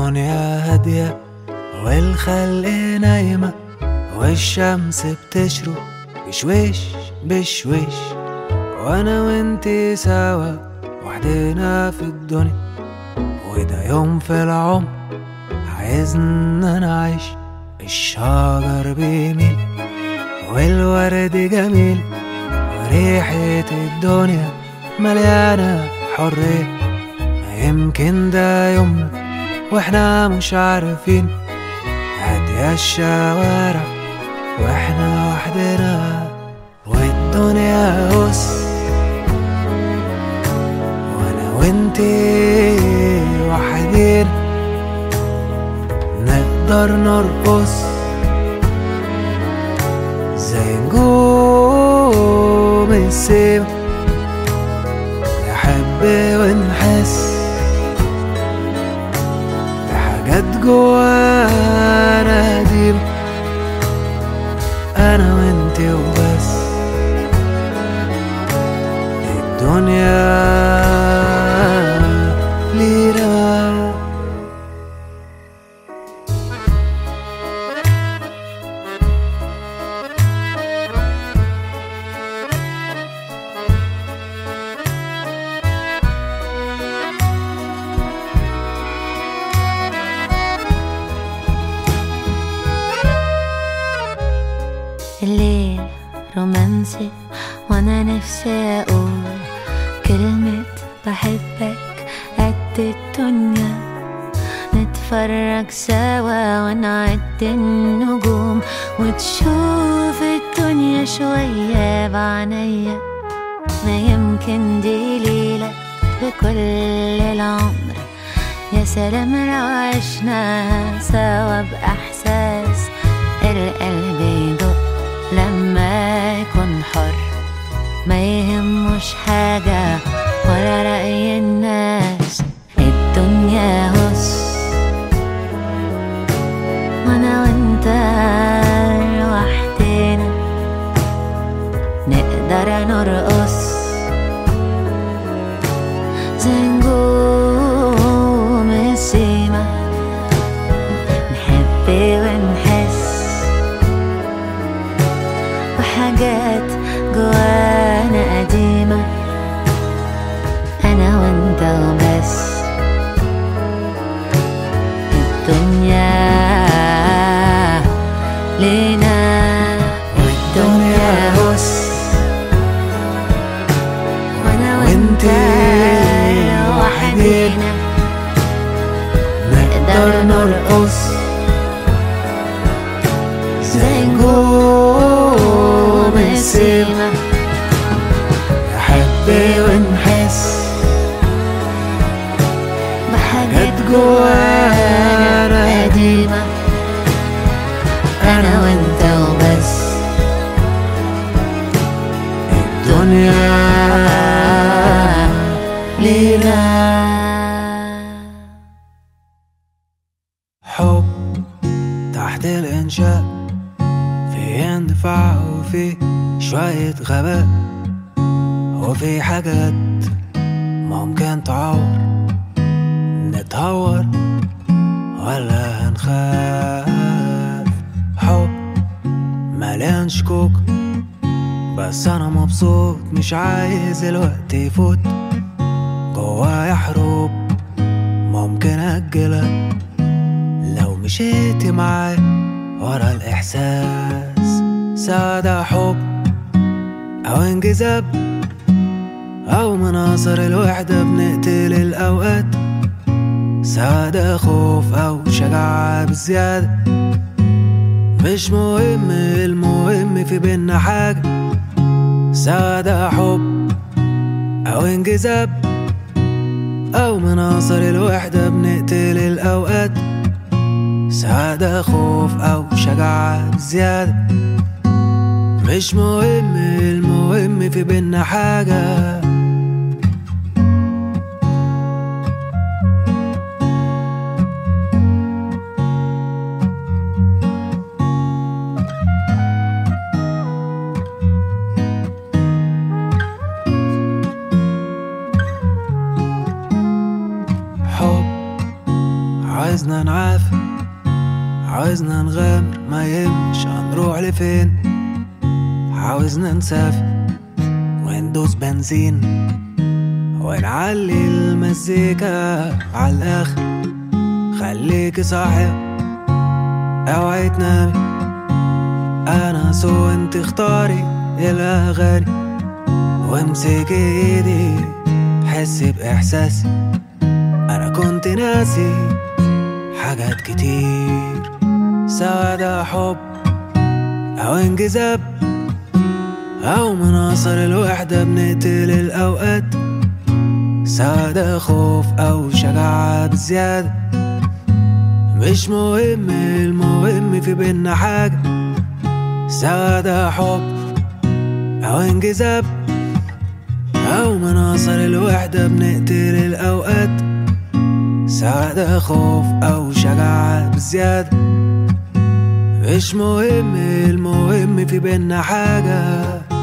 الدنيا هادية والخلق نايمة والشمس بتشرق بشويش بشويش، وانا وانتي سوا وحدنا في الدنيا، وده يوم في العمر عايزنا نعيش. الشجر بيميل والورد جميل وريحة الدنيا مليانة حرية، ما يمكن ده يومنا واحنا مش عارفين. هادية الشوارع واحنا وحدنا والدنيا هس، وانا وانتي وحدين نقدر نرقص زي نجوم السما، نحب ونحس بحاجات جوانا قديمة، أنا وإنتي وبس. الدنيا لينا الليل رومانسي وانا نفسي اقول كلمة بحبك قد الدنيا، نتفرج سوا ونعد النجوم وتشوف الدنيا شوية بعناية، ما يمكن دي ليلة بكل العمر. يا سلام لو عشنا سوا بإحساس القلب يدق لما يكون حر، ما يهمش حاجة ولا رأي الناس. الدنيا هس وانا وانت لوحدنا نقدر نرقص زي نجوم السما، نحب ونحس حاجات جوانا قديمة، أنا وأنت وبس. الدنيا لينا والدنيا هس، وأنا وأنت وحدينا نقدر نرقص زي نجوم السما، نحب ونحس بحاجات جوانا قديمة، أنا وأنت وبس. الدنيا لينا حب تحت الإنشاء، في اندفاع وفي شوية غباء، وفي حاجات ممكن تعور، نتهور ولا هنخاف. حب مليان شكوك بس أنا مبسوط، مش عايز الوقت يفوت. جوايا حروب ممكن أجلها لو مشيتي معايا ورا الإحساس. سعادة حب أو انجذاب أو مناظر الوحدة بنقتل الأوقات، سعادة خوف أو شجاعة بزيادة، مش مهم، المهم في بينا حاجة. سعادة حب أو انجذاب أو مناظر الوحدة بنقتل الأوقات، سعادة خوف أو شجاعة زيادة، مش مهم، المهم في بينا حاجة. عاوزنا نعافر، عاوزنا نغامر، ما يهمش هنروح لفين. عاوزنا نسافر وندوس بنزين ونعلي المزيكا عالآخر. خليكي صاحية اوعي تنامي، انا سو انت اختاري الاغاني. وامسكي ايدي حسي باحساسي، انا كنت ناسي حاجات كتير. سواء ده حب او انجذاب او مناصر الوحدة بنقتل الاوقات. سواء ده خوف او شجاعة بزيادة مش مهم، المهم في بينا حاجة. سواء ده حب او انجذاب او مناصر الوحدة بنقتل الاوقات. سواء ده خوف او شجاعة بزيادة مش مهم، المهم في بينا حاجة.